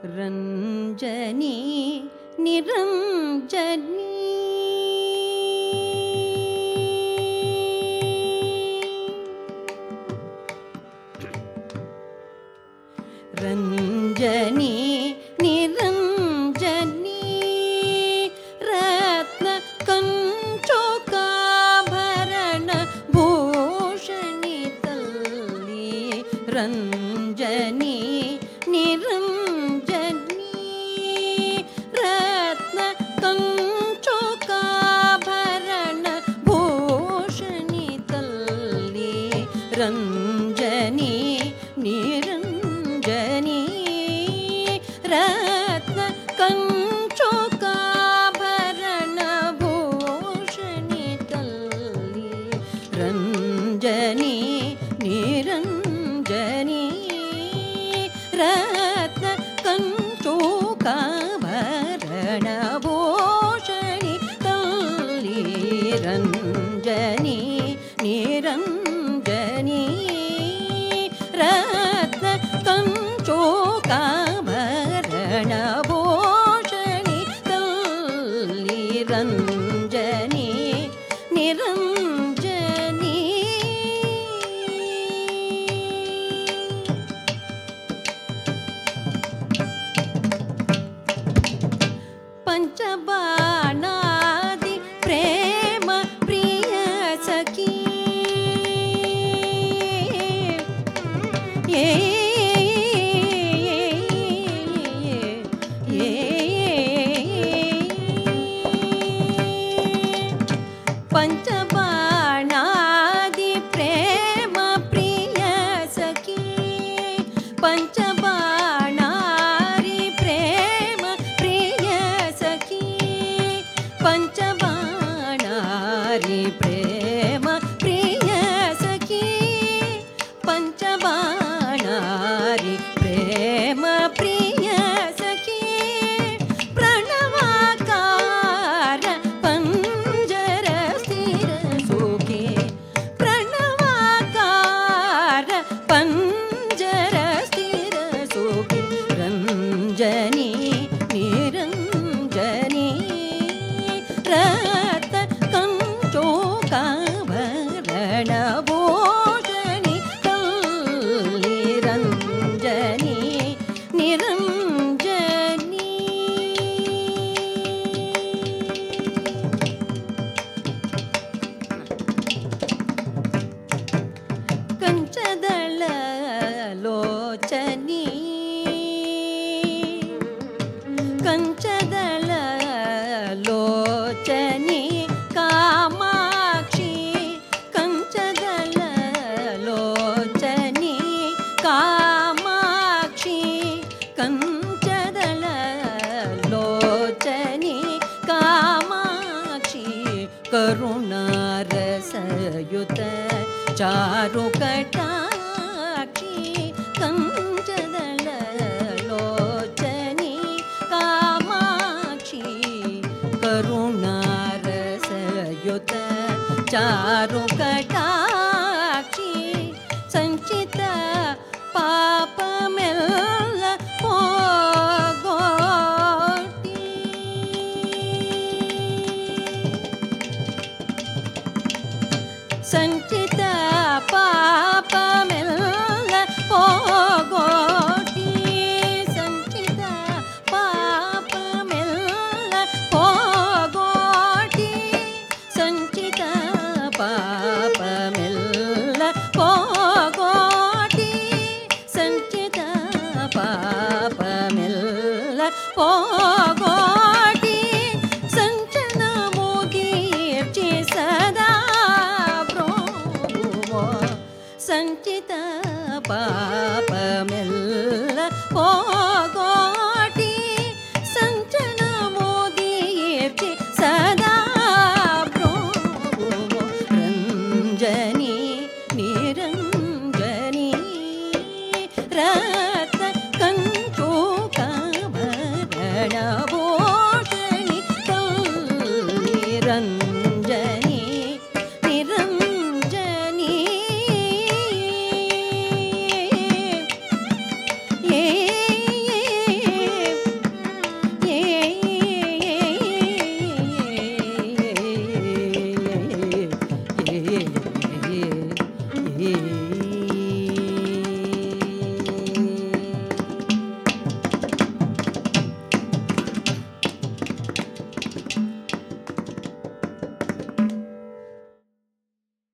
रञ्जनी निरञ्जनी रञ्जनी निरञ्जनी रत्न कंचुकाभरण भूषणी तल्ली रञ्जनी निरञ्जनी रत्न कंचुकाभरण भूषणी तल्ली रञ्जनी निरञ्जनी रत्न कंचुकाभरण भूषणी तल्ली रञ्जनी निरञ्जनी रत्न कंचुकाभरण भूषणी तल्ली रञ्जनी निरञ्जनी रत्न कंचुकाभरण भूषणी तल्ली रञ्जनी निरञ्जनी पंचबाणादि प्रेम प्रिय सखी पंचबाणादि प्रेम प्रिय सखी पंचबाणादि प्रेम प्रिय सखी पंचबाणादि प्रेम प्रिय सखी पंचबाणादि प्रेम प्रिय सखी प्रणवाकार पंजर स्थिर सुखी प्रणवाकार पंजर स्थिर सुखी रञ्जनी निरञ्जनी रत्न कंचुकाभरण भूषणी तल्ली रञ्जनी निरञ्जनी कंचदल लोचनी कंचदल लोचनी कामाक्षी कंचदल लोचनी कामाक्षी कंचदल लोचनी कामाक्षी करुणारसयुत चारुकटाक्षी कंचदल लोचनी कामाक्षी करुणारसयुत चारुकटाक्षी संचित पापमेल्ल पोगोट्टी संचित पापमेल्ल पोगोट्टी संचित पापमेल्ल पोगोट्टी संचित पापमेल्ल पोगोट्टी संचित पापमेल्ल पोगोट्टी संचन मुगीर्चि सदा ब्रोवो संचित पापमेल्ल पोगोट्टी संचन मुगीर्चि सदा ब्रोवो रञ्जनी निरञ्जनी रत्न कंचुकाभरण